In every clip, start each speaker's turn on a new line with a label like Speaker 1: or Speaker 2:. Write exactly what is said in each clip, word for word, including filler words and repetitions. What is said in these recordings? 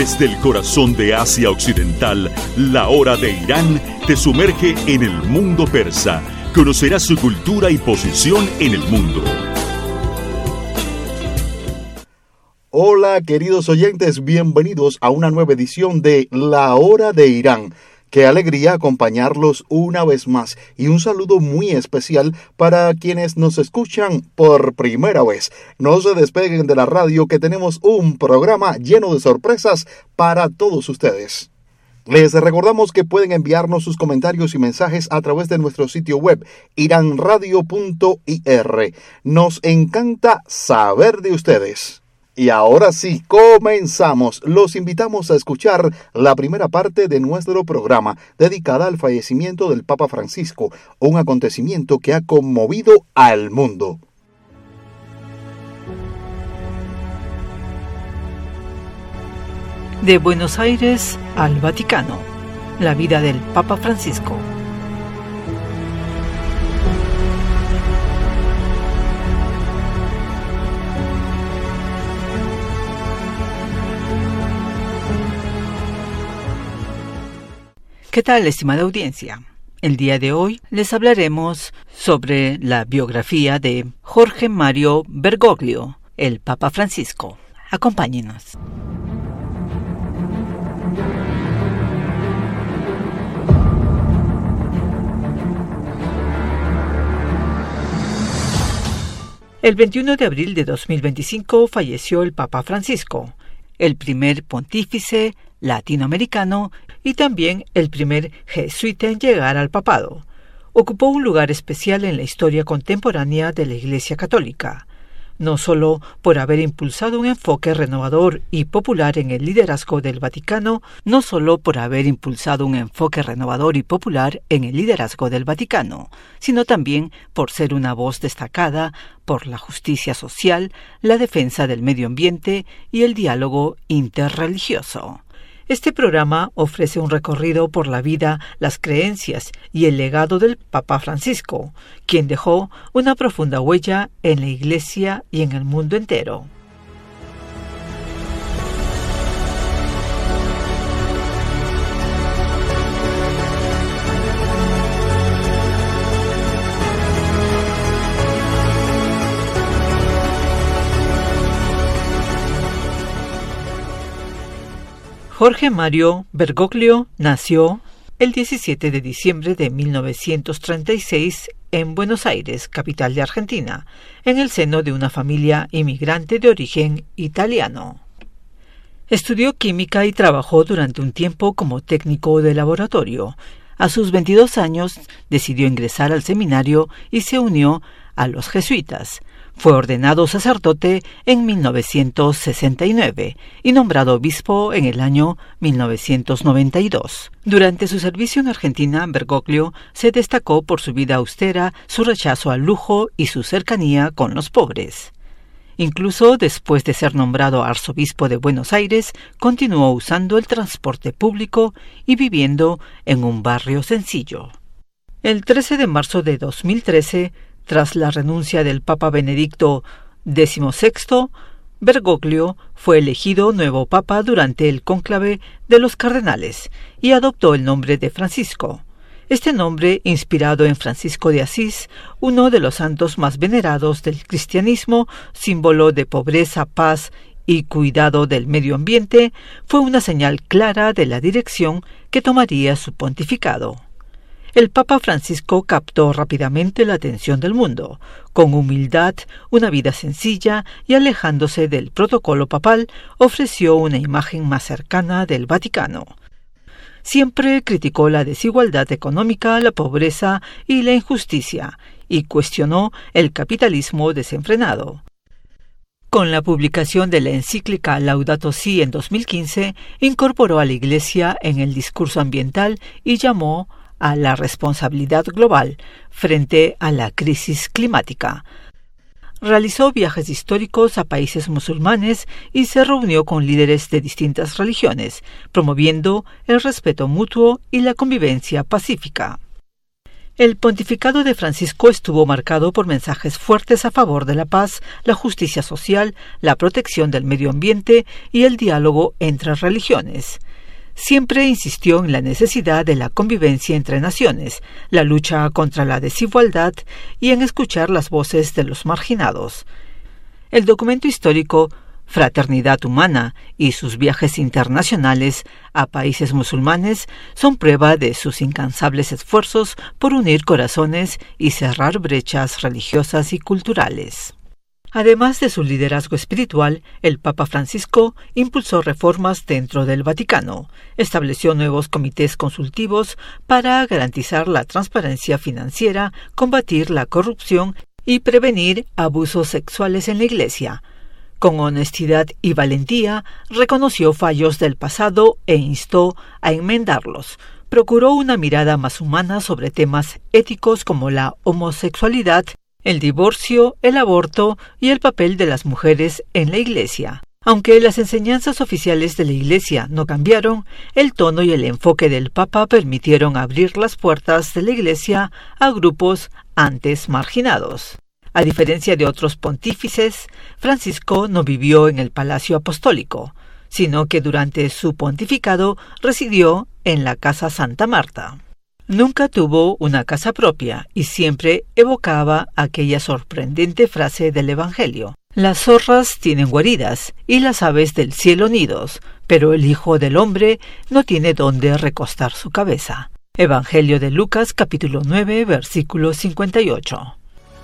Speaker 1: Desde el corazón de Asia Occidental, la hora de Irán te sumerge en el mundo persa. Conocerás su cultura y posición en el mundo.
Speaker 2: Hola, queridos oyentes, bienvenidos a una nueva edición de La Hora de Irán. Qué alegría acompañarlos una vez más y un saludo muy especial para quienes nos escuchan por primera vez. No se despeguen de la radio, que tenemos un programa lleno de sorpresas para todos ustedes. Les recordamos que pueden enviarnos sus comentarios y mensajes a través de nuestro sitio web iran radio punto i r. Nos encanta saber de ustedes. Y ahora sí, comenzamos. Los invitamos a escuchar la primera parte de nuestro programa, dedicada al fallecimiento del Papa Francisco, un acontecimiento que ha conmovido al mundo.
Speaker 3: De Buenos Aires al Vaticano, la vida del Papa Francisco. ¿Qué tal, estimada audiencia? El día de hoy les hablaremos sobre la biografía de Jorge Mario Bergoglio, el Papa Francisco. Acompáñenos. El veintiuno de abril de dos mil veinticinco falleció el Papa Francisco, el primer pontífice latinoamericano y también el primer jesuita en llegar al papado. Ocupó un lugar especial en la historia contemporánea de la Iglesia Católica, no solo por haber impulsado un enfoque renovador y popular en el liderazgo del Vaticano, no solo por haber impulsado un enfoque renovador y popular en el liderazgo del Vaticano, sino también por ser una voz destacada por la justicia social, la defensa del medio ambiente y el diálogo interreligioso. Este programa ofrece un recorrido por la vida, las creencias y el legado del Papa Francisco, quien dejó una profunda huella en la Iglesia y en el mundo entero. Jorge Mario Bergoglio nació el diecisiete de diciembre de mil novecientos treinta y seis en Buenos Aires, capital de Argentina, en el seno de una familia inmigrante de origen italiano. Estudió química y trabajó durante un tiempo como técnico de laboratorio. A sus veintidós años decidió ingresar al seminario y se unió a los jesuitas. Fue ordenado sacerdote en mil novecientos sesenta y nueve y nombrado obispo en el año mil novecientos noventa y dos. Durante su servicio en Argentina, Bergoglio se destacó por su vida austera, su rechazo al lujo y su cercanía con los pobres. Incluso después de ser nombrado arzobispo de Buenos Aires, continuó usando el transporte público y viviendo en un barrio sencillo. El trece de marzo de dos mil trece, tras la renuncia del Papa Benedicto decimosexto, Bergoglio fue elegido nuevo papa durante el cónclave de los cardenales y adoptó el nombre de Francisco. Este nombre, inspirado en Francisco de Asís, uno de los santos más venerados del cristianismo, símbolo de pobreza, paz y cuidado del medio ambiente, fue una señal clara de la dirección que tomaría su pontificado. El Papa Francisco captó rápidamente la atención del mundo. Con humildad, una vida sencilla y alejándose del protocolo papal, ofreció una imagen más cercana del Vaticano. Siempre criticó la desigualdad económica, la pobreza y la injusticia, y cuestionó el capitalismo desenfrenado. Con la publicación de la encíclica Laudato Si en dos mil quince, incorporó a la Iglesia en el discurso ambiental y llamó a la responsabilidad global frente a la crisis climática. Realizó viajes históricos a países musulmanes y se reunió con líderes de distintas religiones, promoviendo el respeto mutuo y la convivencia pacífica. El pontificado de Francisco estuvo marcado por mensajes fuertes a favor de la paz, la justicia social, la protección del medio ambiente y el diálogo entre religiones. Siempre insistió en la necesidad de la convivencia entre naciones, la lucha contra la desigualdad y en escuchar las voces de los marginados. El documento histórico Fraternidad Humana y sus viajes internacionales a países musulmanes son prueba de sus incansables esfuerzos por unir corazones y cerrar brechas religiosas y culturales. Además de su liderazgo espiritual, el Papa Francisco impulsó reformas dentro del Vaticano, estableció nuevos comités consultivos para garantizar la transparencia financiera, combatir la corrupción y prevenir abusos sexuales en la Iglesia. Con honestidad y valentía, reconoció fallos del pasado e instó a enmendarlos. Procuró una mirada más humana sobre temas éticos como la homosexualidad, el divorcio, el aborto y el papel de las mujeres en la Iglesia. Aunque las enseñanzas oficiales de la Iglesia no cambiaron, el tono y el enfoque del Papa permitieron abrir las puertas de la Iglesia a grupos antes marginados. A diferencia de otros pontífices, Francisco no vivió en el Palacio Apostólico, sino que durante su pontificado residió en la Casa Santa Marta. Nunca tuvo una casa propia y siempre evocaba aquella sorprendente frase del Evangelio: «Las zorras tienen guaridas y las aves del cielo nidos, pero el Hijo del Hombre no tiene dónde recostar su cabeza». Evangelio de Lucas, capítulo nueve, versículo cincuenta y ocho.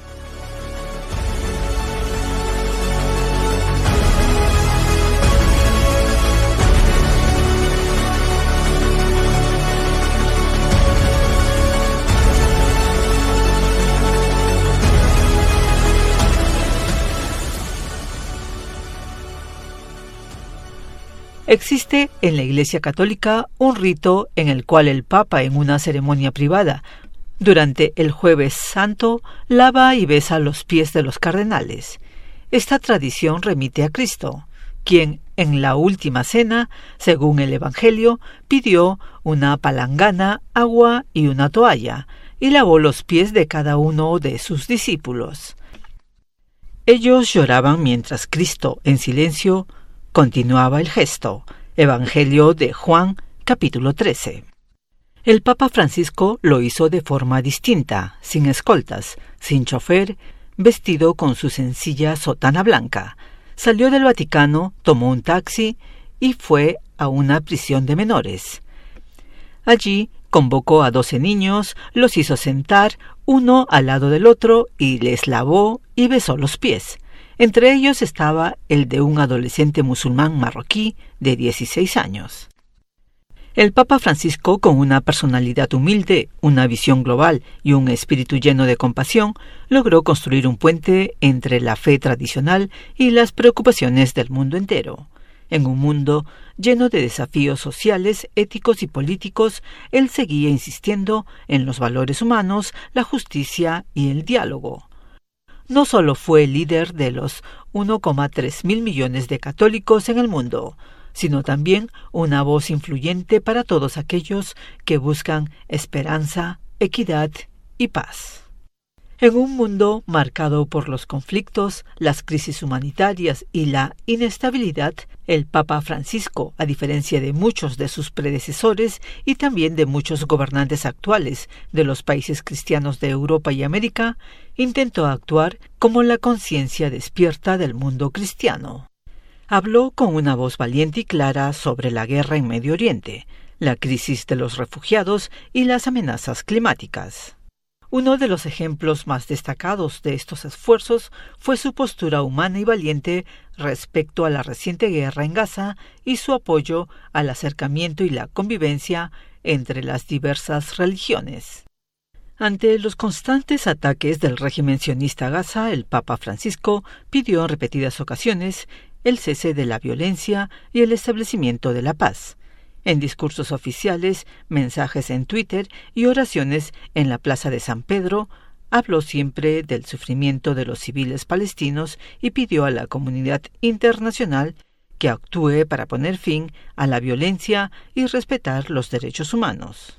Speaker 3: Existe en la Iglesia Católica un rito en el cual el Papa, en una ceremonia privada, durante el Jueves Santo, lava y besa los pies de los cardenales. Esta tradición remite a Cristo, quien en la última cena, según el Evangelio, pidió una palangana, agua y una toalla, y lavó los pies de cada uno de sus discípulos. Ellos lloraban mientras Cristo, en silencio, continuaba el gesto. Evangelio de Juan, capítulo trece. El Papa Francisco lo hizo de forma distinta, sin escoltas, sin chofer, vestido con su sencilla sotana blanca. Salió del Vaticano, tomó un taxi y fue a una prisión de menores. Allí convocó a doce niños, los hizo sentar uno al lado del otro y les lavó y besó los pies. Entre ellos estaba el de un adolescente musulmán marroquí de dieciséis años. El Papa Francisco, con una personalidad humilde, una visión global y un espíritu lleno de compasión, logró construir un puente entre la fe tradicional y las preocupaciones del mundo entero. En un mundo lleno de desafíos sociales, éticos y políticos, él seguía insistiendo en los valores humanos, la justicia y el diálogo. No solo fue el líder de los uno coma tres mil millones de católicos en el mundo, sino también una voz influyente para todos aquellos que buscan esperanza, equidad y paz. En un mundo marcado por los conflictos, las crisis humanitarias y la inestabilidad, el Papa Francisco, a diferencia de muchos de sus predecesores y también de muchos gobernantes actuales de los países cristianos de Europa y América, intentó actuar como la conciencia despierta del mundo cristiano. Habló con una voz valiente y clara sobre la guerra en Medio Oriente, la crisis de los refugiados y las amenazas climáticas. Uno de los ejemplos más destacados de estos esfuerzos fue su postura humana y valiente respecto a la reciente guerra en Gaza y su apoyo al acercamiento y la convivencia entre las diversas religiones. Ante los constantes ataques del régimen sionista a Gaza, el Papa Francisco pidió en repetidas ocasiones el cese de la violencia y el establecimiento de la paz. En discursos oficiales, mensajes en Twitter y oraciones en la Plaza de San Pedro, habló siempre del sufrimiento de los civiles palestinos y pidió a la comunidad internacional que actúe para poner fin a la violencia y respetar los derechos humanos.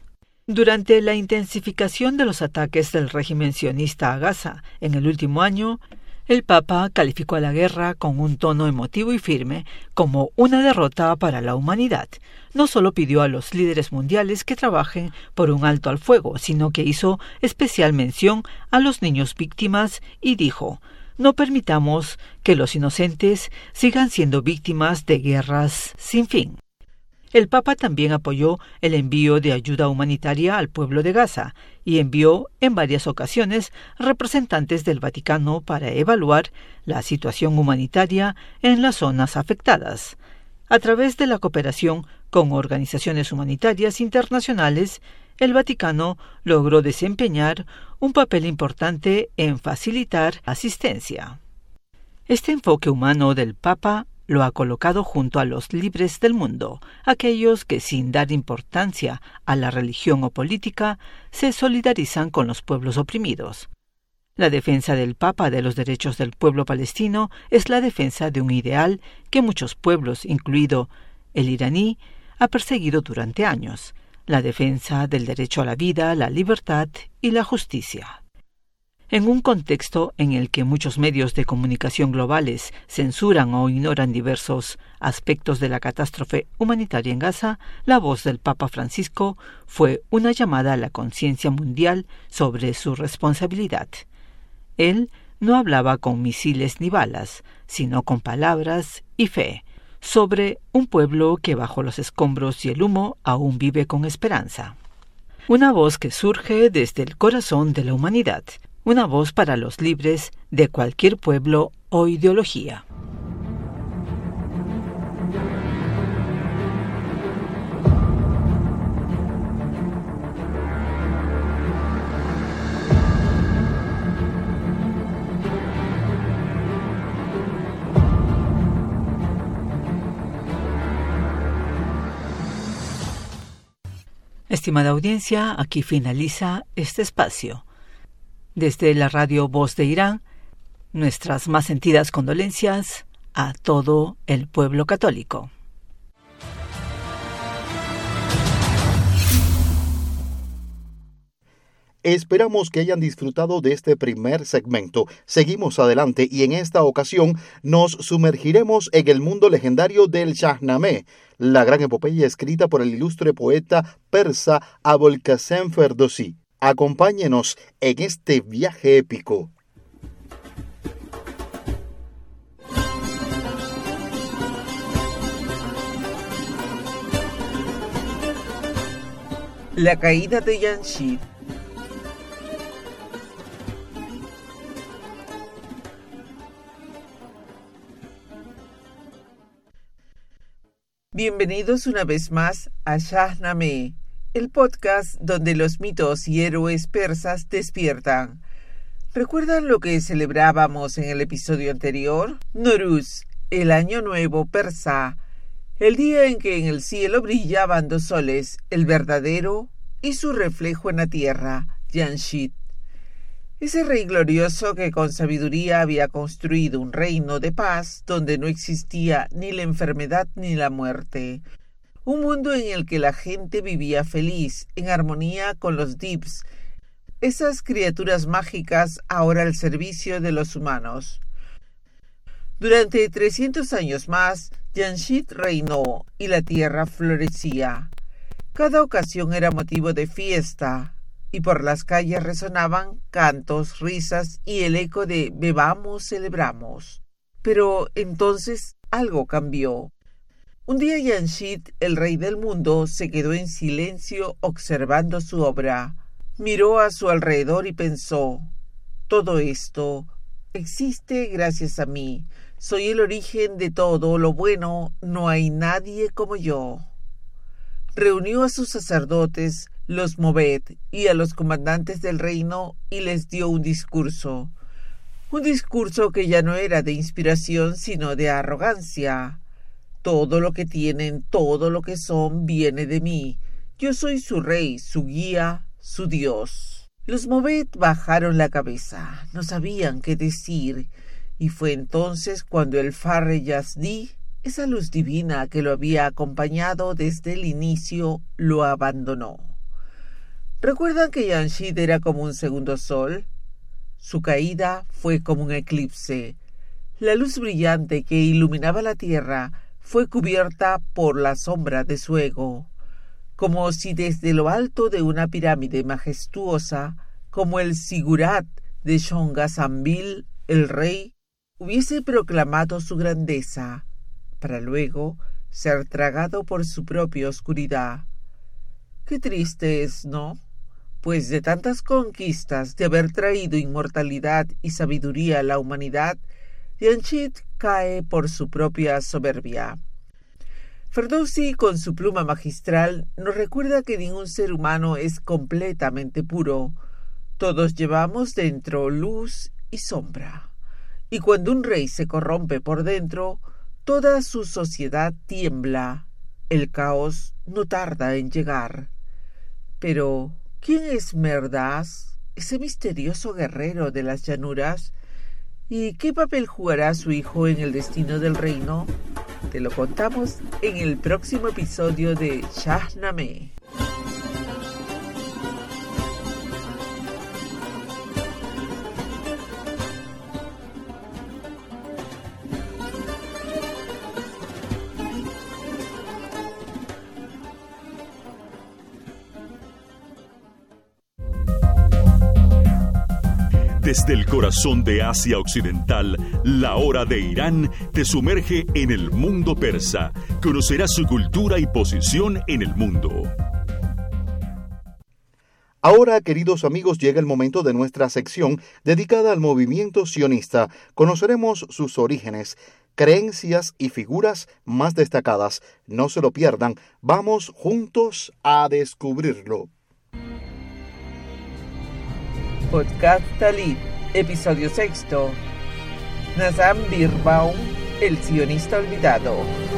Speaker 3: Durante la intensificación de los ataques del régimen sionista a Gaza en el último año, el Papa calificó a la guerra con un tono emotivo y firme como una derrota para la humanidad. No solo pidió a los líderes mundiales que trabajen por un alto al fuego, sino que hizo especial mención a los niños víctimas y dijo: no permitamos que los inocentes sigan siendo víctimas de guerras sin fin. El Papa también apoyó el envío de ayuda humanitaria al pueblo de Gaza y envió en varias ocasiones representantes del Vaticano para evaluar la situación humanitaria en las zonas afectadas. A través de la cooperación con organizaciones humanitarias internacionales, el Vaticano logró desempeñar un papel importante en facilitar asistencia. Este enfoque humano del Papa lo ha colocado junto a los libres del mundo, aquellos que sin dar importancia a la religión o política se solidarizan con los pueblos oprimidos. La defensa del Papa de los derechos del pueblo palestino es la defensa de un ideal que muchos pueblos, incluido el iraní, ha perseguido durante años: la defensa del derecho a la vida, la libertad y la justicia. En un contexto en el que muchos medios de comunicación globales censuran o ignoran diversos aspectos de la catástrofe humanitaria en Gaza, la voz del Papa Francisco fue una llamada a la conciencia mundial sobre su responsabilidad. Él no hablaba con misiles ni balas, sino con palabras y fe, sobre un pueblo que bajo los escombros y el humo aún vive con esperanza. Una voz que surge desde el corazón de la humanidad. Una voz para los libres de cualquier pueblo o ideología. Estimada audiencia, aquí finaliza este espacio. Desde la radio Voz de Irán, nuestras más sentidas condolencias a todo el pueblo católico.
Speaker 2: Esperamos que hayan disfrutado de este primer segmento. Seguimos adelante y en esta ocasión nos sumergiremos en el mundo legendario del Shahnameh, la gran epopeya escrita por el ilustre poeta persa Abolqasem Ferdowsi. Acompáñenos en este viaje épico.
Speaker 4: La caída de Jamshid. Bienvenidos una vez más a Shahnameh, el podcast donde los mitos y héroes persas despiertan. ¿Recuerdan lo que celebrábamos en el episodio anterior? Nowruz, el año nuevo persa, el día en que en el cielo brillaban dos soles, el verdadero y su reflejo en la tierra, Jamshid. Ese rey glorioso que con sabiduría había construido un reino de paz donde no existía ni la enfermedad ni la muerte. Un mundo en el que la gente vivía feliz, en armonía con los Dips, esas criaturas mágicas ahora al servicio de los humanos. Durante trescientos años más, Jamshid reinó y la tierra florecía. Cada ocasión era motivo de fiesta, y por las calles resonaban cantos, risas y el eco de «bebamos, celebramos». Pero entonces algo cambió. Un día Jamshid, el rey del mundo, se quedó en silencio observando su obra. Miró a su alrededor y pensó: todo esto existe gracias a mí. Soy el origen de todo lo bueno, no hay nadie como yo. Reunió a sus sacerdotes, los Moved, y a los comandantes del reino y les dio un discurso. Un discurso que ya no era de inspiración sino de arrogancia. Todo lo que tienen, todo lo que son, viene de mí. Yo soy su rey, su guía, su Dios. Los Moved bajaron la cabeza, no sabían qué decir, y fue entonces cuando el Farre Yazdi, esa luz divina que lo había acompañado desde el inicio, lo abandonó. ¿Recuerdan que Jamshid era como un segundo sol? Su caída fue como un eclipse. La luz brillante que iluminaba la tierra fue cubierta por la sombra de su ego, como si desde lo alto de una pirámide majestuosa, como el Sigurat de Shonga-Sambil, el rey, hubiese proclamado su grandeza, para luego ser tragado por su propia oscuridad. Qué triste es, ¿no? Pues de tantas conquistas, de haber traído inmortalidad y sabiduría a la humanidad, Jamshid cae por su propia soberbia. Ferdowsi, con su pluma magistral, nos recuerda que ningún ser humano es completamente puro. Todos llevamos dentro luz y sombra. Y cuando un rey se corrompe por dentro, toda su sociedad tiembla. El caos no tarda en llegar. Pero, ¿quién es Merdaz, ese misterioso guerrero de las llanuras? ¿Y qué papel jugará su hijo en el destino del reino? Te lo contamos en el próximo episodio de Shahnameh.
Speaker 1: Desde el corazón de Asia Occidental, la hora de Irán te sumerge en el mundo persa. Conocerás su cultura y posición en el mundo.
Speaker 2: Ahora, queridos amigos, llega el momento de nuestra sección dedicada al movimiento sionista. Conoceremos sus orígenes, creencias y figuras más destacadas. No se lo pierdan. Vamos juntos a descubrirlo.
Speaker 4: Podcast Talit, episodio sexto. Nazan Birnbaum, el sionista olvidado.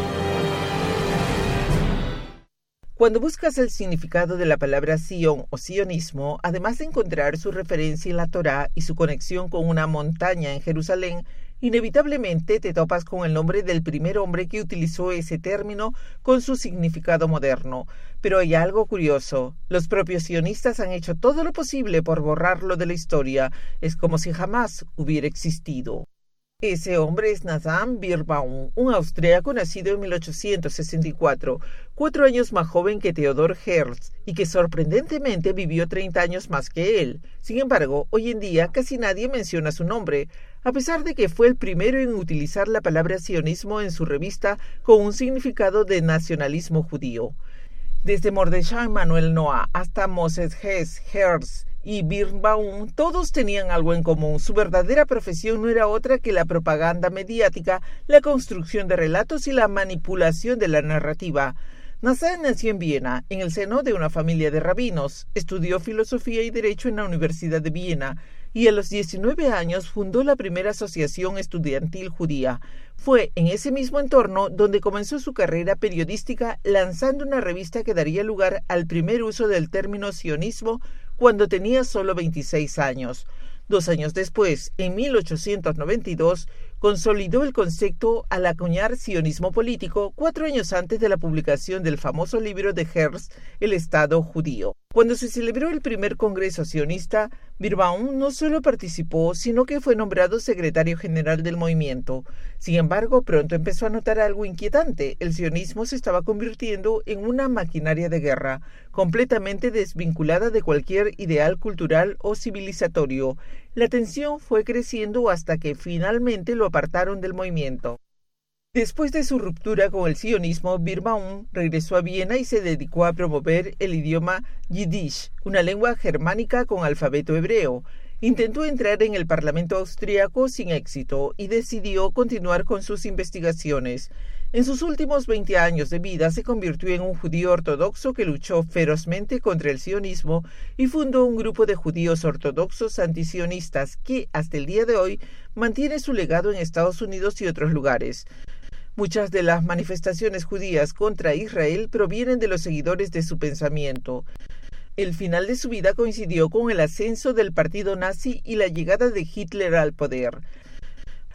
Speaker 4: Cuando buscas el significado de la palabra Sion o sionismo, además de encontrar su referencia en la Torá y su conexión con una montaña en Jerusalén, inevitablemente te topas con el nombre del primer hombre que utilizó ese término con su significado moderno. Pero hay algo curioso. Los propios sionistas han hecho todo lo posible por borrarlo de la historia. Es como si jamás hubiera existido. Ese hombre es Nazan Birnbaum, un austríaco nacido en mil ochocientos sesenta y cuatro, cuatro años más joven que Theodor Herzl, y que sorprendentemente vivió treinta años más que él. Sin embargo, hoy en día casi nadie menciona su nombre, a pesar de que fue el primero en utilizar la palabra sionismo en su revista con un significado de nacionalismo judío. Desde Mordechai Manuel Noah hasta Moses Hess, Herzl y Birnbaum, todos tenían algo en común. Su verdadera profesión no era otra que la propaganda mediática, la construcción de relatos y la manipulación de la narrativa. Nazan nació en Viena, en el seno de una familia de rabinos. Estudió filosofía y derecho en la Universidad de Viena y a los diecinueve años fundó la primera asociación estudiantil judía. Fue en ese mismo entorno donde comenzó su carrera periodística, lanzando una revista que daría lugar al primer uso del término sionismo cuando tenía solo veintiséis años. Dos años después, en mil ochocientos noventa y dos, consolidó el concepto al acuñar sionismo político cuatro años antes de la publicación del famoso libro de Herzl, El Estado Judío. Cuando se celebró el primer congreso sionista, Birnbaum no solo participó, sino que fue nombrado secretario general del movimiento. Sin embargo, pronto empezó a notar algo inquietante. El sionismo se estaba convirtiendo en una maquinaria de guerra, completamente desvinculada de cualquier ideal cultural o civilizatorio. La tensión fue creciendo hasta que finalmente lo apartaron del movimiento. Después de su ruptura con el sionismo, Birnbaum regresó a Viena y se dedicó a promover el idioma Yiddish, una lengua germánica con alfabeto hebreo. Intentó entrar en el Parlamento austríaco sin éxito y decidió continuar con sus investigaciones. En sus últimos veinte años de vida se convirtió en un judío ortodoxo que luchó ferozmente contra el sionismo y fundó un grupo de judíos ortodoxos antisionistas que, hasta el día de hoy, mantiene su legado en Estados Unidos y otros lugares. Muchas de las manifestaciones judías contra Israel provienen de los seguidores de su pensamiento. El final de su vida coincidió con el ascenso del partido nazi y la llegada de Hitler al poder.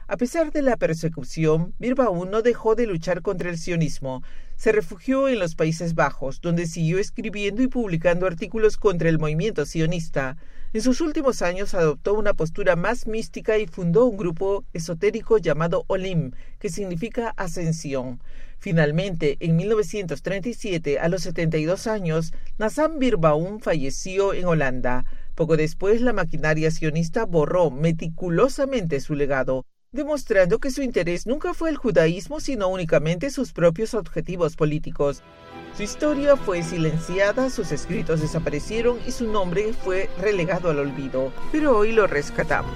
Speaker 4: A pesar de la persecución, Birbaum no dejó de luchar contra el sionismo. Se refugió en los Países Bajos, donde siguió escribiendo y publicando artículos contra el movimiento sionista. En sus últimos años adoptó una postura más mística y fundó un grupo esotérico llamado Olim, que significa ascensión. Finalmente, en mil novecientos treinta y siete, a los setenta y dos años, Nathan Birbaum falleció en Holanda. Poco después, la maquinaria sionista borró meticulosamente su legado, demostrando que su interés nunca fue el judaísmo, sino únicamente sus propios objetivos políticos. Su historia fue silenciada, sus escritos desaparecieron y su nombre fue relegado al olvido, pero hoy lo rescatamos.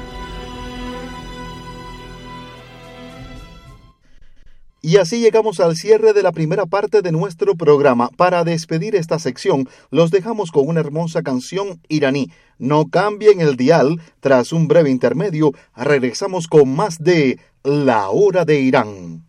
Speaker 2: Y así llegamos al cierre de la primera parte de nuestro programa. Para despedir esta sección, los dejamos con una hermosa canción iraní. No cambien el dial. Tras un breve intermedio, regresamos con más de La Hora de Irán.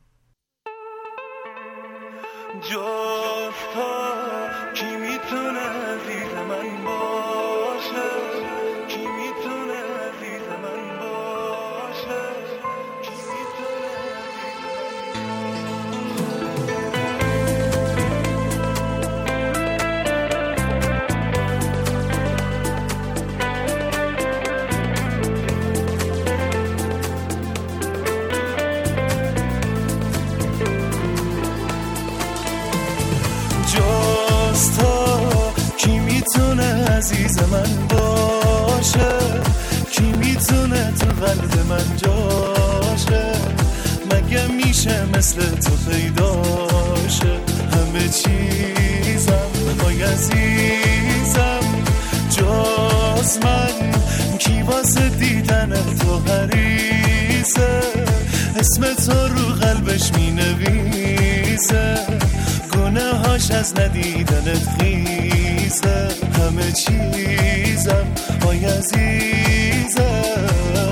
Speaker 5: عزیز من باشه کی میتونه تو قلب من جاشه مگه میشه مثل تو پیداشه همه چیزم وای عزیزم جز من کی واسه دیدن تو حریصه اسم تو رو قلبش مینویسه گناهاش از ندیدنت خیزه همه چیزم وای عزیزم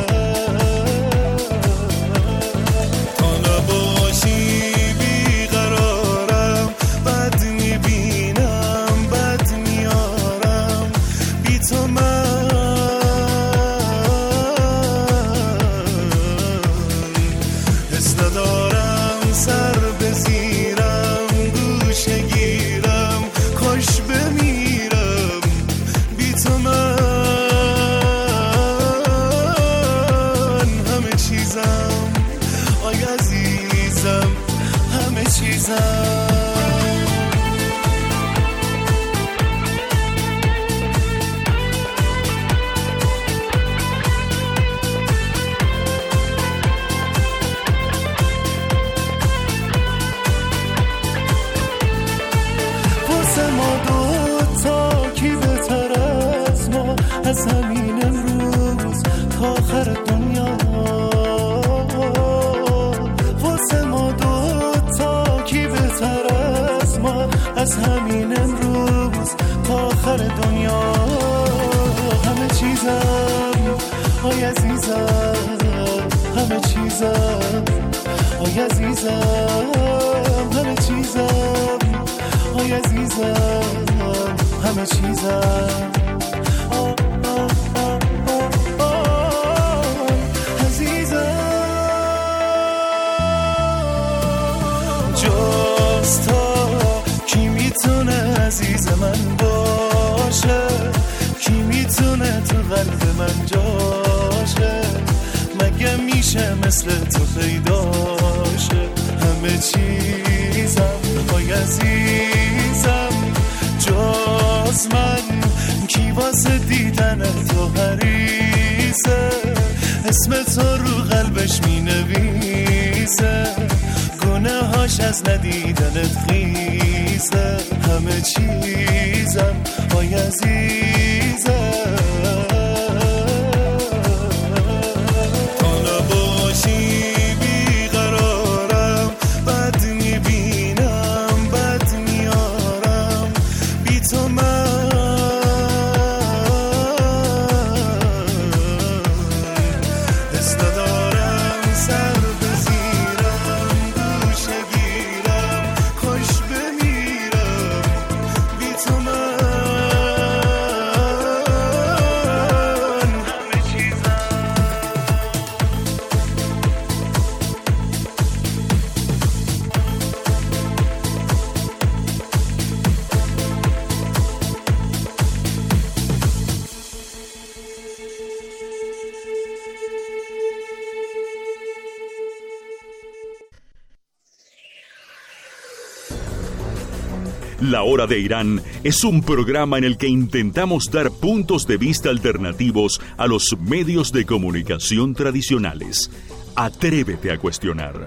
Speaker 5: تا نباشی بیقرارم بد میبینم بد میارم بی تو من حس ندارم سر بزیرم گوشه گیرم کاش بمیرم بی تو من همه چیزم آی عزیزم همه چیزم از همین امروز تا آخر دنیا واسه ما دوتا کی بهتر از ما از همین امروز تا آخر دنیا همه چیزم آی عزیزم همه چیزم آی عزیزم همه چیزم آی عزیزم همه چیزم عزیز من باشه کی میتونه تو قلب من جاشه مگه میشه مثل تو پیداشه همه چیزم وای عزیزم جز من کی واسه دیدن تو حریصه اسم تو رو قلبش مینویسه گناهاش از ندیدنت خیزه همه چیزم وای عزیزم تا نباشی بیقرارم بد میبینم بد میارم بی تو من حس ندارم سر بزیرم گوشه گیرم کاش بمیرم بی تو من
Speaker 1: La Hora de Irán es un programa en el que intentamos dar puntos de vista alternativos a los medios de comunicación tradicionales. Atrévete a cuestionar.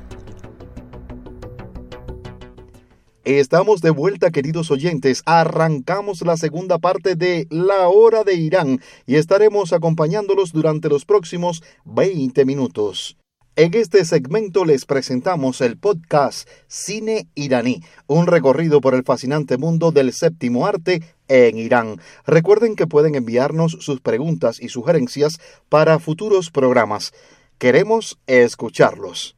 Speaker 2: Estamos de vuelta, queridos oyentes. Arrancamos la segunda parte de La Hora de Irán y estaremos acompañándolos durante los próximos veinte minutos. En este segmento les presentamos el podcast Cine Iraní, un recorrido por el fascinante mundo del séptimo arte en Irán. Recuerden que pueden enviarnos sus preguntas y sugerencias para futuros programas. Queremos escucharlos.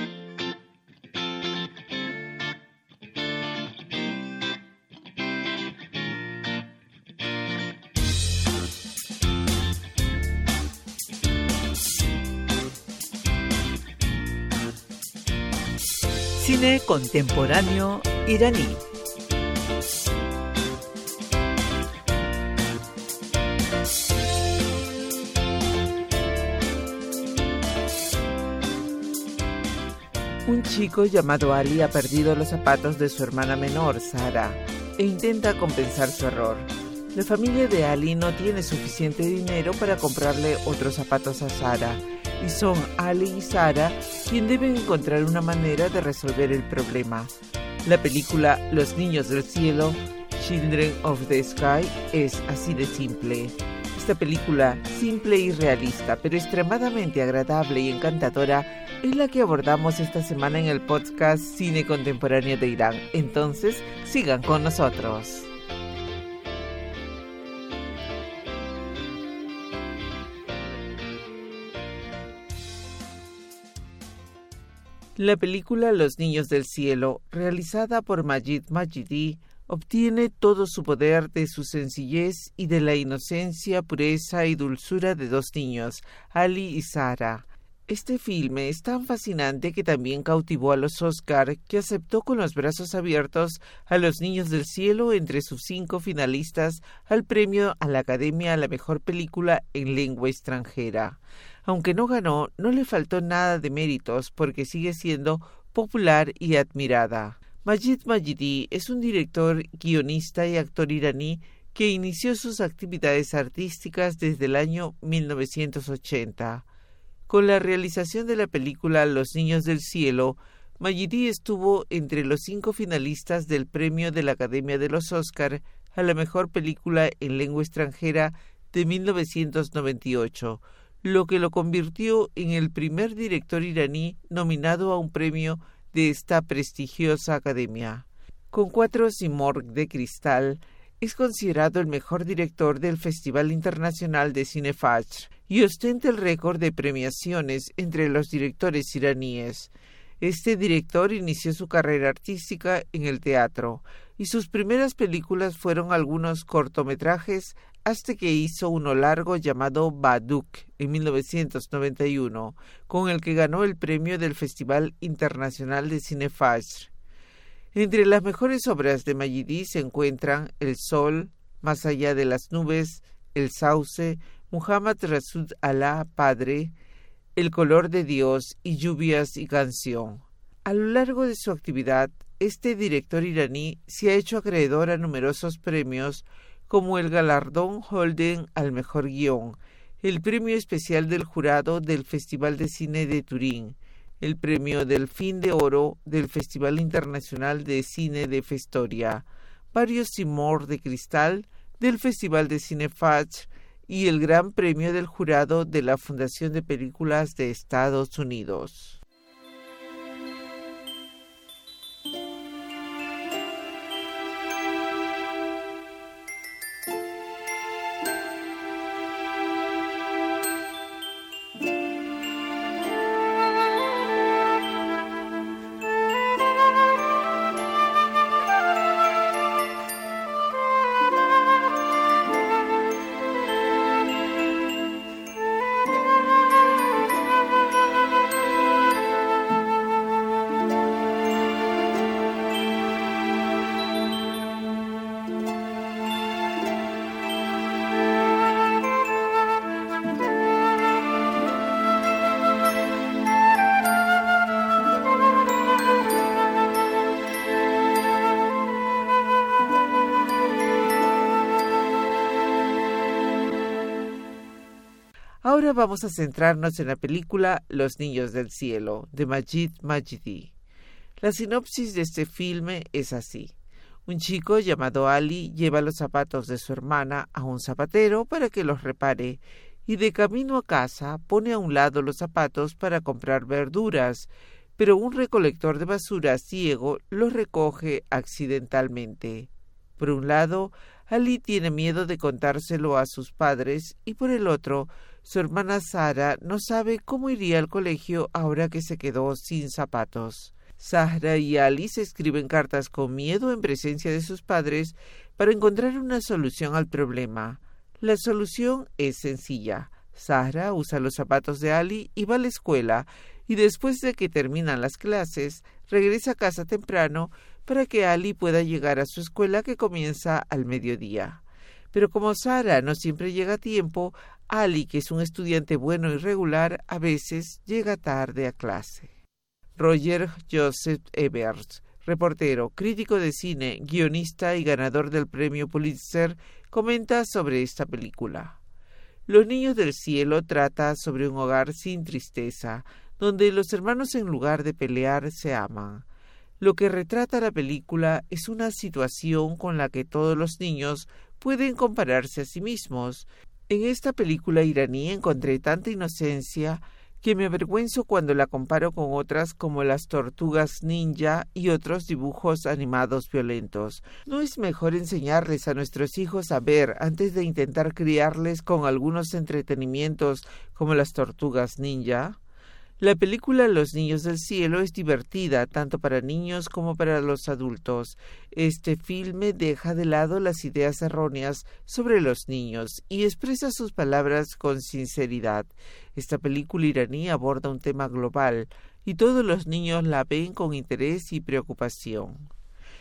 Speaker 3: Cine contemporáneo iraní.
Speaker 4: Un chico llamado Ali ha perdido los zapatos de su hermana menor, Sara, e intenta compensar su error. La familia de Ali no tiene suficiente dinero para comprarle otros zapatos a Sara, y son Ali y Sara quien deben encontrar una manera de resolver el problema. La película Los Niños del Cielo, Children of the Sky, es así de simple. Esta película, simple y realista, pero extremadamente agradable y encantadora, es la que abordamos esta semana en el podcast Cine Contemporáneo de Irán. Entonces, sigan con nosotros. La película Los Niños del Cielo, realizada por Majid Majidi, obtiene todo su poder de su sencillez y de la inocencia, pureza y dulzura de dos niños, Ali y Sara. Este filme es tan fascinante que también cautivó a los Oscar, que aceptó con los brazos abiertos a Los Niños del Cielo entre sus cinco finalistas al premio a la Academia a la Mejor Película en Lengua Extranjera. Aunque no ganó, no le faltó nada de méritos porque sigue siendo popular y admirada. Majid Majidi es un director, guionista y actor iraní que inició sus actividades artísticas desde el año mil novecientos ochenta. Con la realización de la película Los Niños del Cielo, Majidi estuvo entre los cinco finalistas del premio de la Academia de los Oscar a la Mejor Película en Lengua Extranjera de mil novecientos noventa y ocho, lo que lo convirtió en el primer director iraní nominado a un premio de esta prestigiosa academia. Con cuatro Simorg de cristal, es considerado el mejor director del Festival Internacional de Cine Fajr y ostenta el récord de premiaciones entre los directores iraníes. Este director inició su carrera artística en el teatro y sus primeras películas fueron algunos cortometrajes hasta que hizo uno largo llamado Baduk en mil novecientos noventa y uno, con el que ganó el premio del Festival Internacional de Cine Fajr. Entre las mejores obras de Majidi se encuentran El Sol, Más allá de las nubes, El Sauce, Muhammad Rasul Alá, Padre, El color de Dios y Lluvias y canción. A lo largo de su actividad, este director iraní se ha hecho acreedor a numerosos premios como el galardón Holden al mejor guión, el premio especial del jurado del Festival de Cine de Turín, el premio Delfín de Oro del Festival Internacional de Cine de Festoria, varios Simorg de cristal del Festival de Cine Fajr y el Gran Premio del Jurado de la Fundación de Películas de Estados Unidos. Ahora vamos a centrarnos en la película Los Niños del Cielo, de Majid Majidi. La sinopsis de este filme es así. Un chico llamado Ali lleva los zapatos de su hermana a un zapatero para que los repare y de camino a casa pone a un lado los zapatos para comprar verduras, pero un recolector de basura ciego los recoge accidentalmente. Por un lado, Ali tiene miedo de contárselo a sus padres y por el otro, su hermana Sara no sabe cómo iría al colegio ahora que se quedó sin zapatos. Sahra y Ali se escriben cartas con miedo en presencia de sus padres para encontrar una solución al problema. La solución es sencilla. Sahra usa los zapatos de Ali y va a la escuela, y después de que terminan las clases, regresa a casa temprano para que Ali pueda llegar a su escuela que comienza al mediodía. Pero como Sahra no siempre llega a tiempo, Ali, que es un estudiante bueno y regular, a veces llega tarde a clase. Roger Joseph Ebert, reportero, crítico de cine, guionista y ganador del premio Pulitzer, comenta sobre esta película. Los Niños del Cielo trata sobre un hogar sin tristeza, donde los hermanos en lugar de pelear se aman. Lo que retrata la película es una situación con la que todos los niños pueden compararse a sí mismos. En esta película iraní encontré tanta inocencia que me avergüenzo cuando la comparo con otras como Las Tortugas Ninja y otros dibujos animados violentos. ¿No es mejor enseñarles a nuestros hijos a ver antes de intentar criarles con algunos entretenimientos como Las Tortugas Ninja? La película Los Niños del Cielo es divertida tanto para niños como para los adultos. Este filme deja de lado las ideas erróneas sobre los niños y expresa sus palabras con sinceridad. Esta película iraní aborda un tema global y todos los niños la ven con interés y preocupación.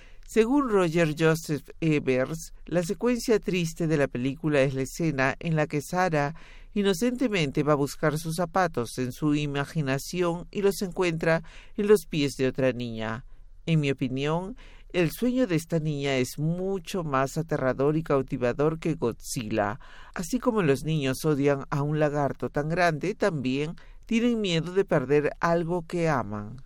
Speaker 4: Según Roger Joseph Ebert, la secuencia triste de la película es la escena en la que Sara inocentemente va a buscar sus zapatos en su imaginación y los encuentra en los pies de otra niña. En mi opinión, el sueño de esta niña es mucho más aterrador y cautivador que Godzilla. Así como los niños odian a un lagarto tan grande, también tienen miedo de perder algo que aman.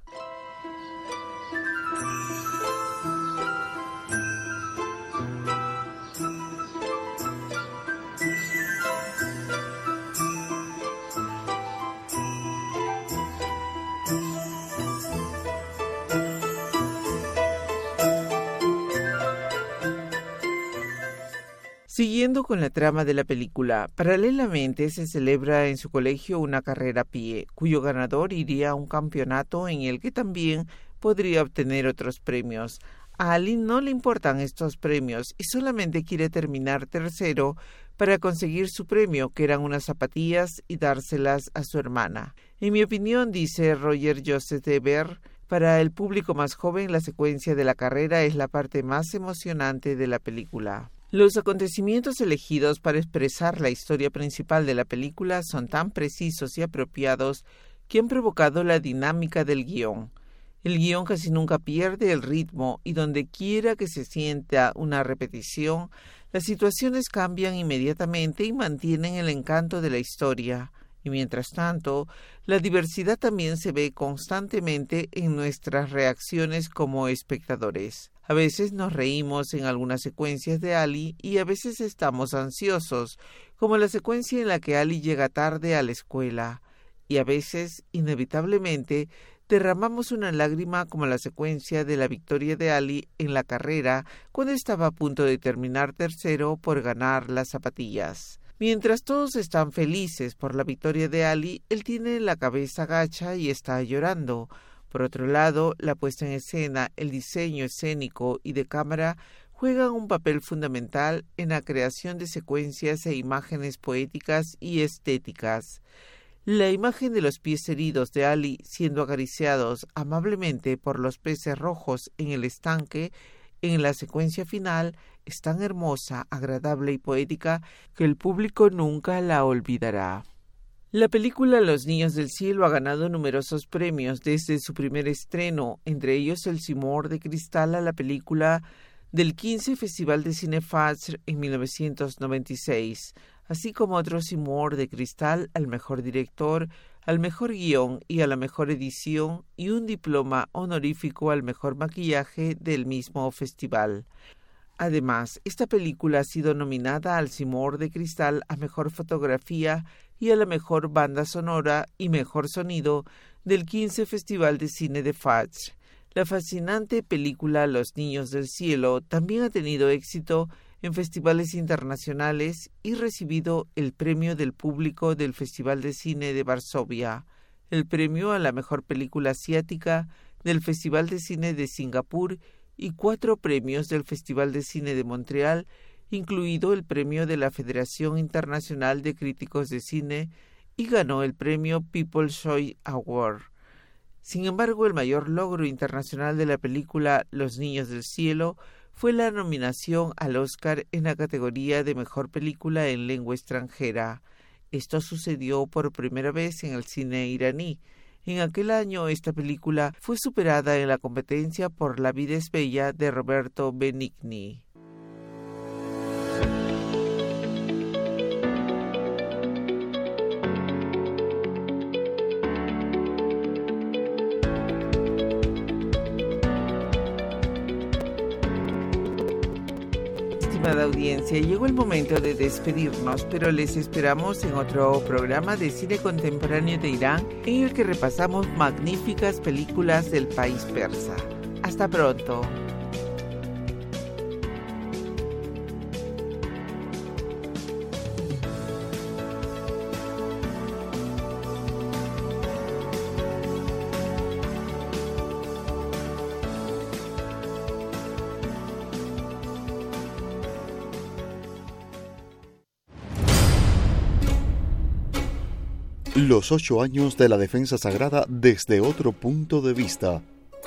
Speaker 4: Siguiendo con la trama de la película, paralelamente se celebra en su colegio una carrera a pie, cuyo ganador iría a un campeonato en el que también podría obtener otros premios. A Ali no le importan estos premios y solamente quiere terminar tercero para conseguir su premio, que eran unas zapatillas, y dárselas a su hermana. En mi opinión, dice Roger Joseph Ebert, para el público más joven la secuencia de la carrera es la parte más emocionante de la película. Los acontecimientos elegidos para expresar la historia principal de la película son tan precisos y apropiados que han provocado la dinámica del guión. El guión casi nunca pierde el ritmo y donde quiera que se sienta una repetición, las situaciones cambian inmediatamente y mantienen el encanto de la historia. Y mientras tanto, la diversidad también se ve constantemente en nuestras reacciones como espectadores. A veces nos reímos en algunas secuencias de Ali y a veces estamos ansiosos, como la secuencia en la que Ali llega tarde a la escuela. Y a veces, inevitablemente, derramamos una lágrima como la secuencia de la victoria de Ali en la carrera cuando estaba a punto de terminar tercero por ganar las zapatillas. Mientras todos están felices por la victoria de Ali, él tiene la cabeza gacha y está llorando. Por otro lado, la puesta en escena, el diseño escénico y de cámara juegan un papel fundamental en la creación de secuencias e imágenes poéticas y estéticas. La imagen de los pies heridos de Ali siendo acariciados amablemente por los peces rojos en el estanque en la secuencia final es tan hermosa, agradable y poética que el público nunca la olvidará. La película Los Niños del Cielo ha ganado numerosos premios desde su primer estreno, entre ellos el Simón de Cristal a la película del quince Festival de Cine Fars en mil novecientos noventa y seis. así como otro Simor de Cristal al mejor director, al mejor guión y a la mejor edición, y un diploma honorífico al mejor maquillaje del mismo festival. Además, esta película ha sido nominada al Simor de Cristal a mejor fotografía y a la mejor banda sonora y mejor sonido del quince Festival de Cine de Fudge. La fascinante película Los Niños del Cielo también ha tenido éxito en festivales internacionales y recibido el premio del público del Festival de Cine de Varsovia, el premio a la mejor película asiática del Festival de Cine de Singapur y cuatro premios del Festival de Cine de Montreal, incluido el premio de la Federación Internacional de Críticos de Cine, y ganó el premio People's Choice Award. Sin embargo, el mayor logro internacional de la película Los Niños del Cielo fue la nominación al Oscar en la categoría de Mejor Película en Lengua Extranjera. Esto sucedió por primera vez en el cine iraní. En aquel año, esta película fue superada en la competencia por La vida es bella de Roberto Benigni. Estimada audiencia, llegó el momento de despedirnos, pero les esperamos en otro programa de cine contemporáneo de Irán, en el que repasamos magníficas películas del país persa. Hasta pronto.
Speaker 2: Los ocho años de la defensa sagrada desde otro punto de vista.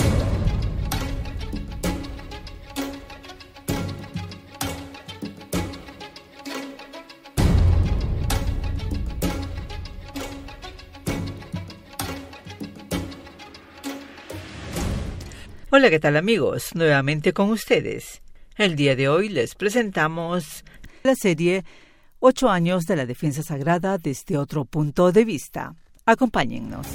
Speaker 3: Hola, ¿qué tal amigos? Nuevamente con ustedes. El día de hoy les presentamos la serie Ocho años de la defensa sagrada desde otro punto de vista. Acompáñennos.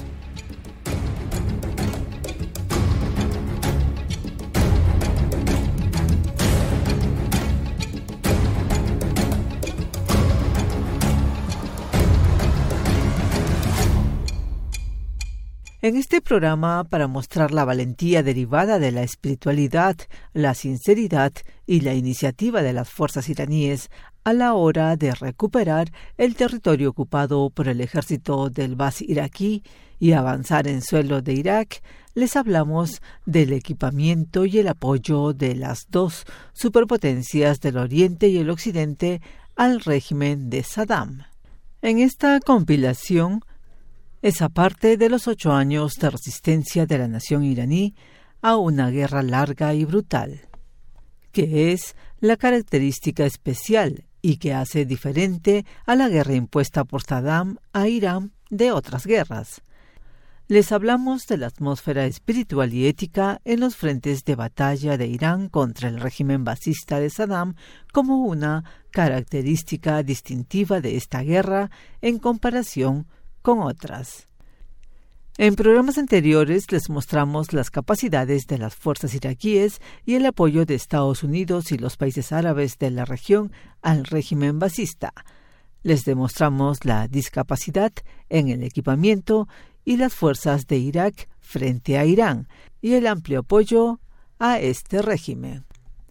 Speaker 3: En este programa, para mostrar la valentía derivada de la espiritualidad, la sinceridad y la iniciativa de las fuerzas iraníes a la hora de recuperar el territorio ocupado por el ejército del Ba'ath iraquí y avanzar en suelo de Irak, les hablamos del equipamiento y el apoyo de las dos superpotencias del Oriente y el Occidente al régimen de Saddam. En esta compilación, esa parte de los ocho años de resistencia de la nación iraní a una guerra larga y brutal, que es la característica especial y que hace diferente a la guerra impuesta por Saddam a Irán de otras guerras. Les hablamos de la atmósfera espiritual y ética en los frentes de batalla de Irán contra el régimen basista de Saddam como una característica distintiva de esta guerra en comparación con otras. En programas anteriores les mostramos las capacidades de las fuerzas iraquíes y el apoyo de Estados Unidos y los países árabes de la región al régimen basista. Les demostramos la discapacidad en el equipamiento y las fuerzas de Irak frente a Irán y el amplio apoyo a este régimen.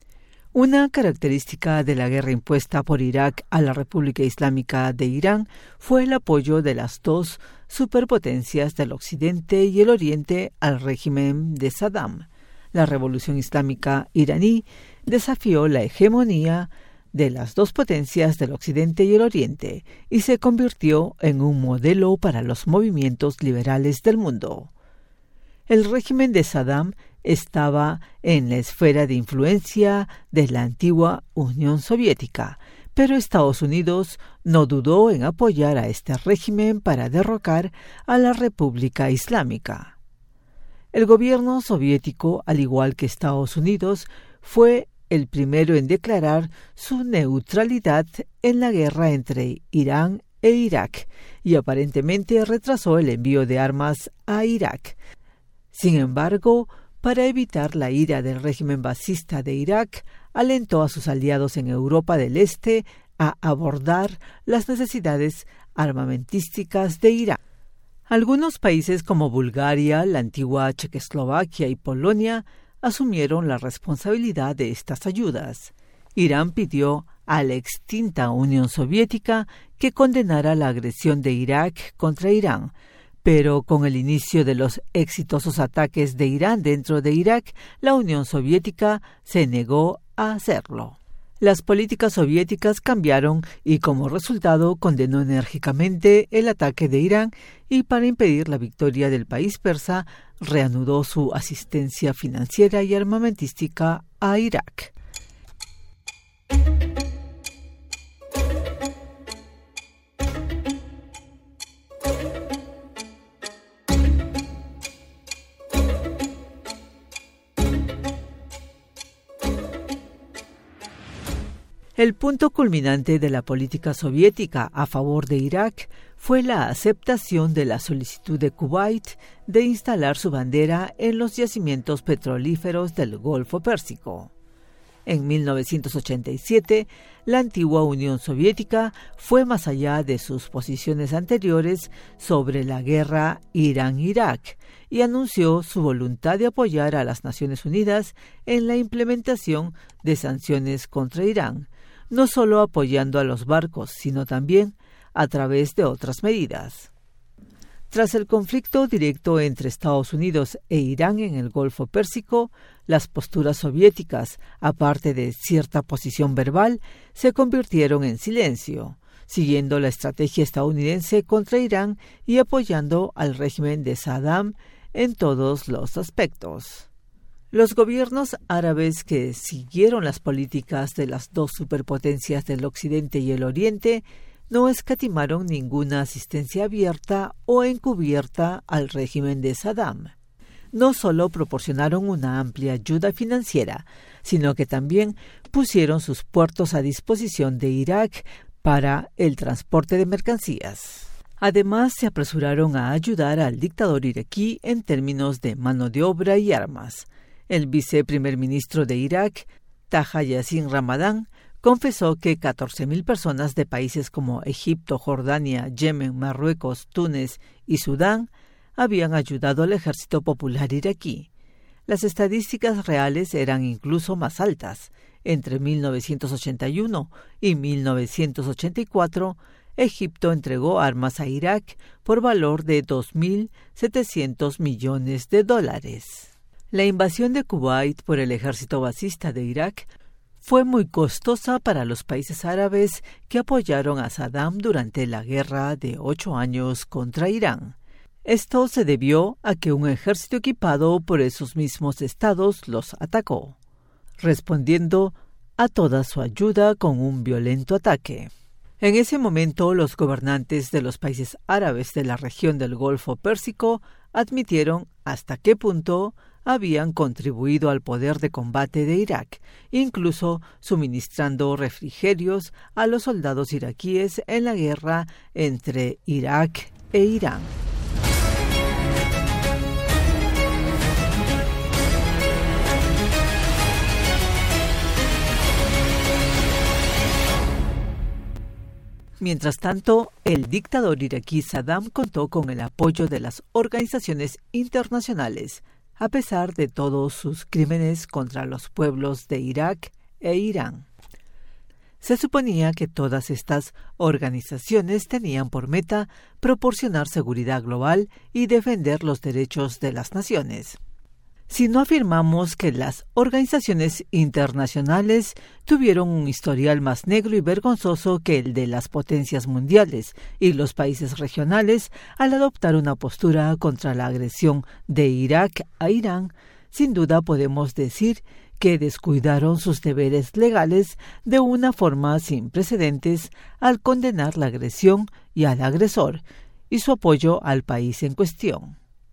Speaker 3: Una característica de la guerra impuesta por Irak a la República Islámica de Irán fue el apoyo de las dos superpotencias del Occidente y el Oriente al régimen de Saddam. La Revolución Islámica iraní desafió la hegemonía de las dos potencias del Occidente y el Oriente y se convirtió en un modelo para los movimientos liberales del mundo. El régimen de Saddam estaba en la esfera de influencia de la antigua Unión Soviética, pero Estados Unidos no dudó en apoyar a este régimen para derrocar a la República Islámica. El gobierno soviético, al igual que Estados Unidos, fue el primero en declarar su neutralidad en la guerra entre Irán e Irak y aparentemente retrasó el envío de armas a Irak. Sin embargo, para evitar la ira del régimen basista de Irak, alentó a sus aliados en Europa del Este a abordar las necesidades armamentísticas de Irán. Algunos países como Bulgaria, la antigua Checoslovaquia y Polonia asumieron la responsabilidad de estas ayudas. Irán pidió a la extinta Unión Soviética que condenara la agresión de Irak contra Irán, pero con el inicio de los exitosos ataques de Irán dentro de Irak, la Unión Soviética se negó a hacerlo. Las políticas soviéticas cambiaron y como resultado condenó enérgicamente el ataque de Irán y para impedir la victoria del país persa reanudó su asistencia financiera y armamentística a Irak. El punto culminante de la política soviética a favor de Irak fue la aceptación de la solicitud de Kuwait de instalar su bandera en los yacimientos petrolíferos del Golfo Pérsico. En mil novecientos ochenta y siete, la antigua Unión Soviética fue más allá de sus posiciones anteriores sobre la guerra Irán-Irak y anunció su voluntad de apoyar a las Naciones Unidas en la implementación de sanciones contra Irán, no solo apoyando a los barcos, sino también a través de otras medidas. Tras el conflicto directo entre Estados Unidos e Irán en el Golfo Pérsico, las posturas soviéticas, aparte de cierta posición verbal, se convirtieron en silencio, siguiendo la estrategia estadounidense contra Irán y apoyando al régimen de Saddam en todos los aspectos. Los gobiernos árabes que siguieron las políticas de las dos superpotencias del Occidente y el Oriente no escatimaron ninguna asistencia abierta o encubierta al régimen de Saddam. No solo proporcionaron una amplia ayuda financiera, sino que también pusieron sus puertos a disposición de Irak para el transporte de mercancías. Además, se apresuraron a ayudar al dictador iraquí en términos de mano de obra y armas. El viceprimer ministro de Irak, Taha Yassin Ramadán, confesó que catorce mil personas de países como Egipto, Jordania, Yemen, Marruecos, Túnez y Sudán habían ayudado al ejército popular iraquí. Las estadísticas reales eran incluso más altas. Entre mil novecientos ochenta y uno y mil novecientos ochenta y cuatro, Egipto entregó armas a Irak por valor de dos mil setecientos millones de dólares. La invasión de Kuwait por el ejército basista de Irak fue muy costosa para los países árabes que apoyaron a Saddam durante la guerra de ocho años contra Irán. Esto se debió a que un ejército equipado por esos mismos estados los atacó, respondiendo a toda su ayuda con un violento ataque. En ese momento, los gobernantes de los países árabes de la región del Golfo Pérsico admitieron hasta qué punto habían contribuido al poder de combate de Irak, incluso suministrando refrigerios a los soldados iraquíes en la guerra entre Irak e Irán. Mientras tanto, el dictador iraquí Saddam contó con el apoyo de las organizaciones internacionales, a pesar de todos sus crímenes contra los pueblos de Irak e Irán. Se suponía que todas estas organizaciones tenían por meta proporcionar seguridad global y defender los derechos de las naciones. Si no afirmamos que las organizaciones internacionales tuvieron un historial más negro y vergonzoso que el de las potencias mundiales y los países regionales al adoptar una postura contra la agresión de Irak a Irán, sin duda podemos decir que descuidaron sus deberes legales de una forma sin precedentes al condenar la agresión y al agresor y su apoyo al país en cuestión.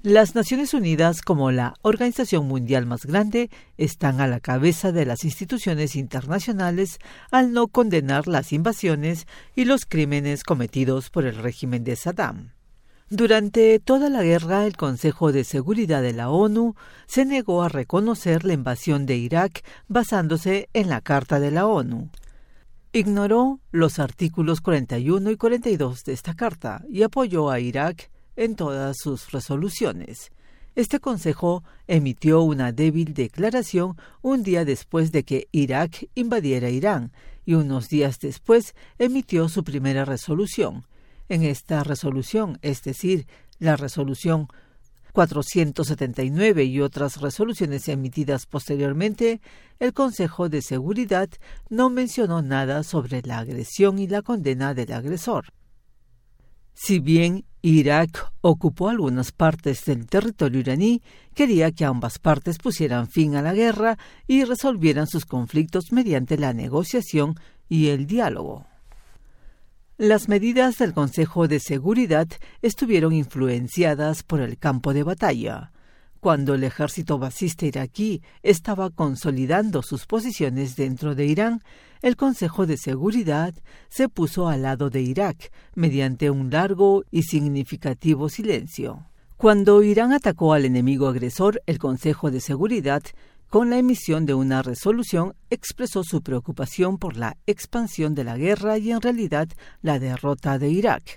Speaker 3: Las Naciones Unidas, como la organización mundial más grande, están a la cabeza de las instituciones internacionales al no condenar las invasiones y los crímenes cometidos por el régimen de Saddam. Durante toda la guerra, el Consejo de Seguridad de la ONU se negó a reconocer la invasión de Irak basándose en la Carta de la ONU. Ignoró los artículos cuarenta y uno y cuarenta y dos de esta carta y apoyó a Irak en todas sus resoluciones. Este consejo emitió una débil declaración un día después de que Irak invadiera Irán y unos días después emitió su primera resolución. En esta resolución, es decir, la resolución cuatrocientos setenta y nueve y otras resoluciones emitidas posteriormente, el Consejo de Seguridad no mencionó nada sobre la agresión y la condena del agresor. Si bien Irak ocupó algunas partes del territorio iraní, quería que ambas partes pusieran fin a la guerra y resolvieran sus conflictos mediante la negociación y el diálogo. Las medidas del Consejo de Seguridad estuvieron influenciadas por el campo de batalla. Cuando el ejército basista iraquí estaba consolidando sus posiciones dentro de Irán, el Consejo de Seguridad se puso al lado de Irak mediante un largo y significativo silencio. Cuando Irán atacó al enemigo agresor, el Consejo de Seguridad, con la emisión de una resolución, expresó su preocupación por la expansión de la guerra y, en realidad, la derrota de Irak.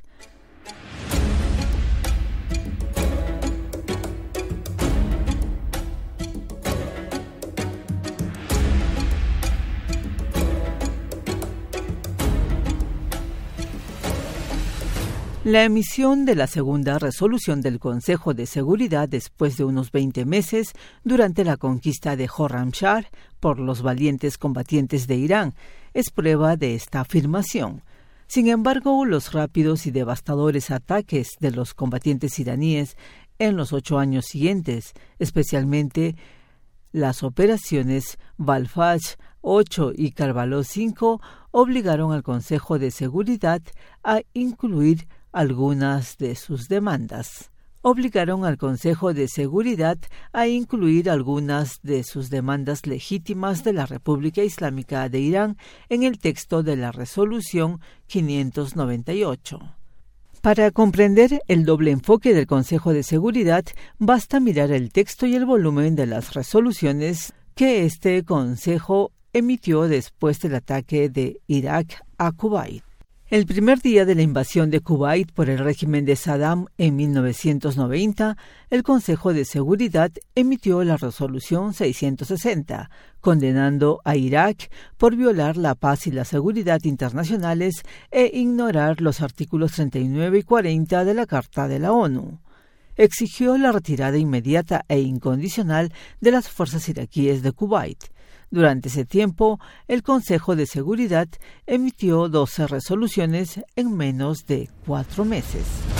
Speaker 3: La emisión de la segunda resolución del Consejo de Seguridad después de unos veinte meses, durante la conquista de Khorramshahr por los valientes combatientes de Irán, es prueba de esta afirmación. Sin embargo, los rápidos y devastadores ataques de los combatientes iraníes en los ocho años siguientes, especialmente las operaciones Balfaj ocho y Karbala cinco, obligaron al Consejo de Seguridad a incluir algunas de sus demandas. Obligaron al Consejo de Seguridad a incluir algunas de sus demandas legítimas de la República Islámica de Irán en el texto de la resolución quinientos noventa y ocho. Para comprender el doble enfoque del Consejo de Seguridad, basta mirar el texto y el volumen de las resoluciones que este Consejo emitió después del ataque de Irak a Kuwait. El primer día de la invasión de Kuwait por el régimen de Saddam en mil novecientos noventa, el Consejo de Seguridad emitió la resolución seiscientos sesenta, condenando a Irak por violar la paz y la seguridad internacionales e ignorar los artículos treinta y nueve y cuarenta de la Carta de la ONU. Exigió la retirada inmediata e incondicional de las fuerzas iraquíes de Kuwait. Durante ese tiempo, el Consejo de Seguridad emitió doce resoluciones en menos de cuatro meses.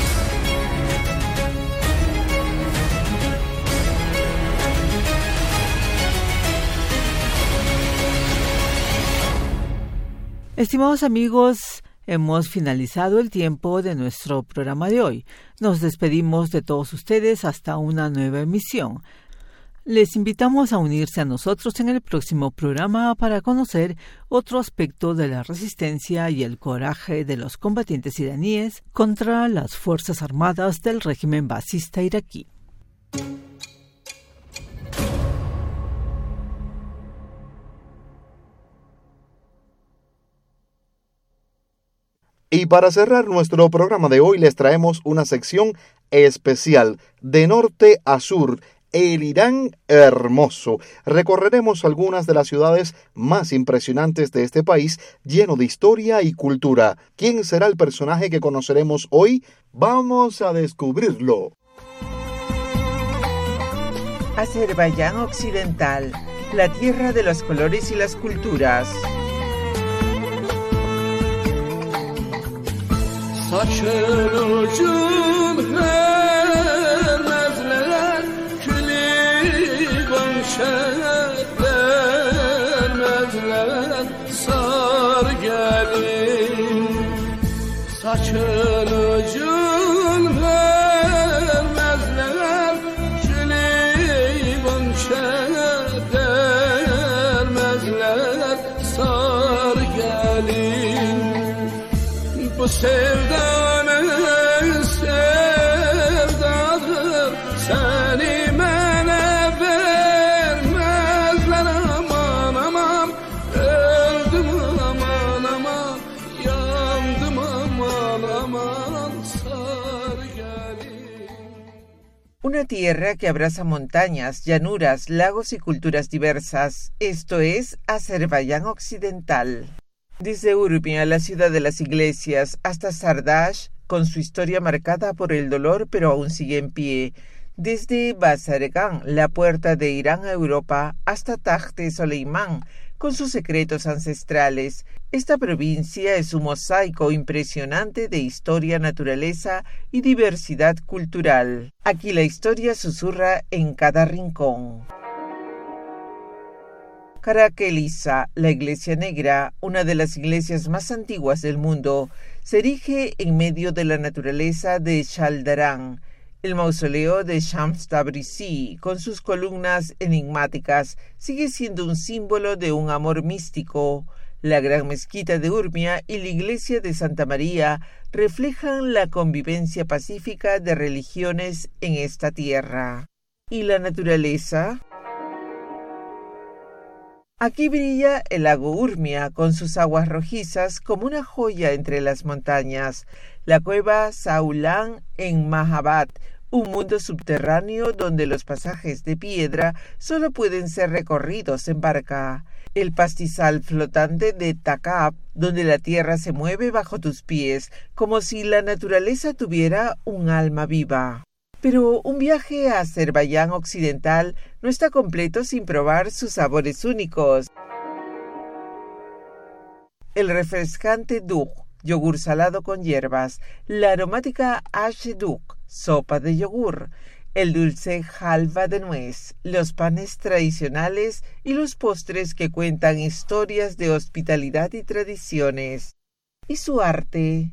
Speaker 3: Estimados amigos, hemos finalizado el tiempo de nuestro programa de hoy. Nos despedimos de todos ustedes hasta una nueva emisión. Les invitamos a unirse a nosotros en el próximo programa para conocer otro aspecto de la resistencia y el coraje de los combatientes iraníes contra las Fuerzas Armadas del régimen basista iraquí.
Speaker 2: Y para cerrar nuestro programa de hoy les traemos una sección especial de norte a sur. El Irán hermoso. Recorreremos algunas de las ciudades más impresionantes de este país, lleno de historia y cultura. ¿Quién será el personaje que conoceremos hoy? Vamos a descubrirlo.
Speaker 4: Azerbaiyán Occidental, la tierra de los colores y las culturas.
Speaker 5: Saçını cül vermezler, sevdanın sevdadır, seni mənə vermezler aman aman, öldüm aman aman, yandım aman aman, sar gelin.
Speaker 4: Una tierra que abraza montañas, llanuras, lagos y culturas diversas. Esto es Azerbaiyán Occidental. Desde Urmia, la ciudad de las iglesias, hasta Sardash, con su historia marcada por el dolor pero aún sigue en pie. Desde Bazargan, la puerta de Irán a Europa, hasta Takhte Soleimán, con sus secretos ancestrales. Esta provincia es un mosaico impresionante de historia, naturaleza y diversidad cultural. Aquí la historia susurra en cada rincón. Karakelisa, la iglesia negra, una de las iglesias más antiguas del mundo, se erige en medio de la naturaleza de Shaldarán. El mausoleo de Shams Tabrizi, con sus columnas enigmáticas, sigue siendo un símbolo de un amor místico. La gran mezquita de Urmia y la iglesia de Santa María reflejan la convivencia pacífica de religiones en esta tierra. ¿Y la naturaleza? Aquí brilla el lago Urmia con sus aguas rojizas como una joya entre las montañas. La cueva Saulan en Mahabad, un mundo subterráneo donde los pasajes de piedra solo pueden ser recorridos en barca. El pastizal flotante de Takab, donde la tierra se mueve bajo tus pies, como si la naturaleza tuviera un alma viva. Pero un viaje a Azerbaiyán Occidental no está completo sin probar sus sabores únicos. El refrescante dugh, yogur salado con hierbas, la aromática ash dugh, sopa de yogur, el dulce halva de nuez, los panes tradicionales y los postres que cuentan historias de hospitalidad y tradiciones. ¿Y su arte?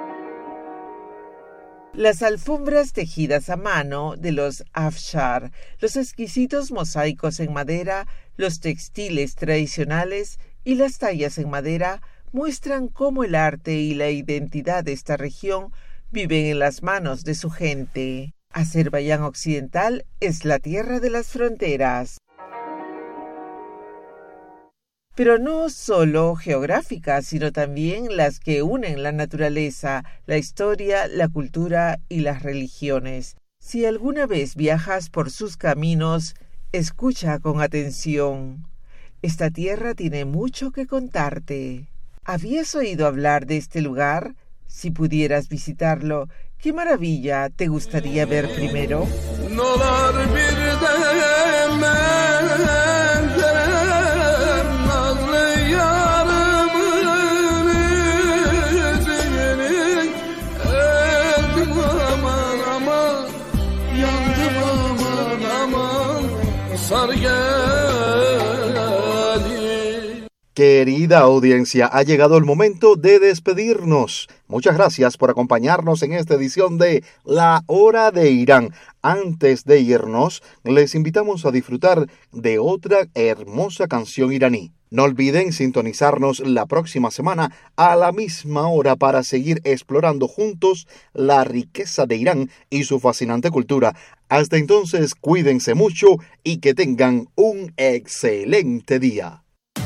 Speaker 4: Las alfombras tejidas a mano de los afshar, los exquisitos mosaicos en madera, los textiles tradicionales y las tallas en madera muestran cómo el arte y la identidad de esta región viven en las manos de su gente. Azerbaiyán Occidental es la tierra de las fronteras. Pero no solo geográficas, sino también las que unen la naturaleza, la historia, la cultura y las religiones. Si alguna vez viajas por sus caminos, escucha con atención. Esta tierra tiene mucho que contarte. ¿Habías oído hablar de este lugar? Si pudieras visitarlo, ¿qué maravilla te gustaría ver primero?
Speaker 2: Querida audiencia, ha llegado el momento de despedirnos. Muchas gracias por acompañarnos en esta edición de La Hora de Irán. Antes de irnos, les invitamos a disfrutar de otra hermosa canción iraní. No olviden sintonizarnos la próxima semana a la misma hora para seguir explorando juntos la riqueza de Irán y su fascinante cultura. Hasta entonces, cuídense mucho y que tengan un excelente día.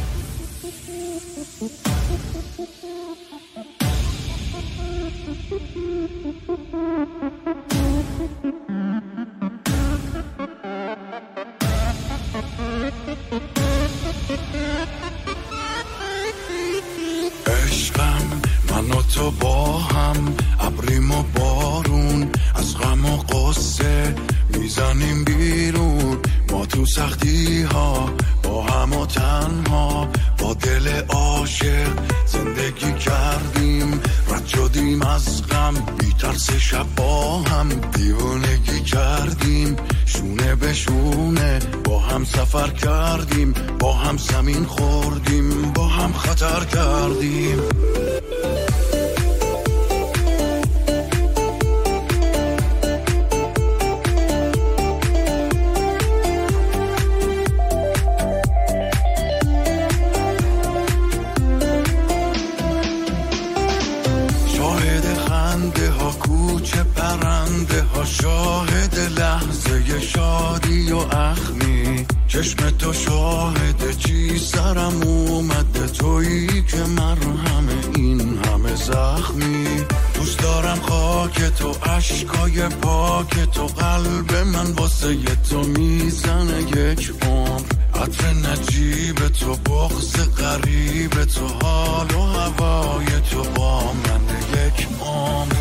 Speaker 5: عشقم من و تو با هم ابریم و بارون از غم و قصه میزنیم بیرون ما تو سختی ها با هم و تنها با دل عاشق زندگی کردیم رد شدیم از غم بی ترس شب با هم دیوانگی کردیم شونه به شونه با هم سفر کردیم با هم زمین خوردیم با هم خطر کردیم شاهد شاهد لحظه شادی و اخمی، چشم تو شاهد چی سرم اومده، تویی که مرهم این همه زخمی. دوست دارم خاک تو، عشقای پاک تو، قلب من واسه تو میزنه یک عمر. عطر نجیب تو، بغض غریب تو، حال و هوای تو با من یک عمر.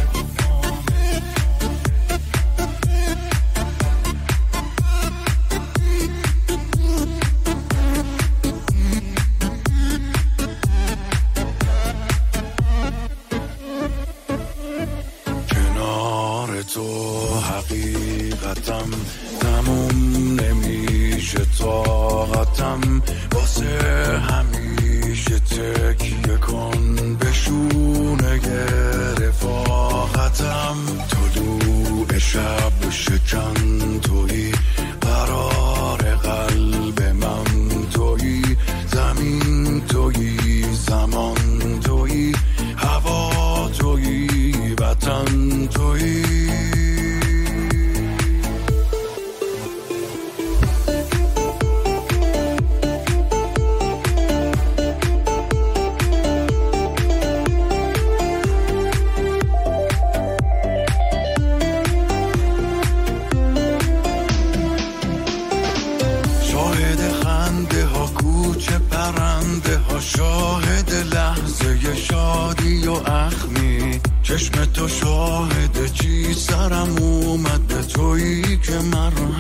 Speaker 5: تو حقیقتم تموم نمیشه طاقتم، واسه همیشه تکیه کن بشونه رفاقتم. طلوع شب شکن تویی، قرار قلب من تویی، زمین تویی، زمان تویی، هوا تویی، وطن تویی. شاهد لحظه شادی و اخمی، چشم تو شاهد چی سرم اومده، تویی که مرهم